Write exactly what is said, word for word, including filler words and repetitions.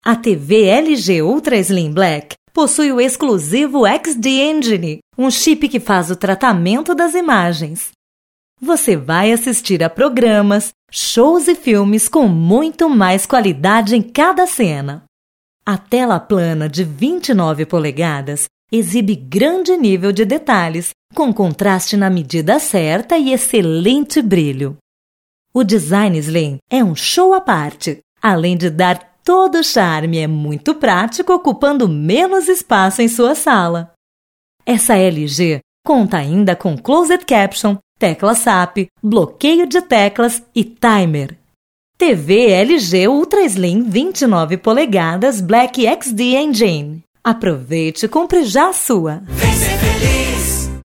A T V L G Ultra Slim Black possui o exclusivo X D Engine, um chip que faz o tratamento das imagens. Você vai assistir a programas, shows e filmes com muito mais qualidade em cada cena. A tela plana de vinte e nove polegadas exibe grande nível de detalhes, com contraste na medida certa e excelente brilho. O design Slim é um show à parte. Além de dar todo o charme, é muito prático, ocupando menos espaço em sua sala. Essa L G conta ainda com Closed Caption, tecla S A P, bloqueio de teclas e timer. T V L G Ultra Slim vinte e nove polegadas Black X D Engine. Aproveite e compre já a sua! Vem ser feliz.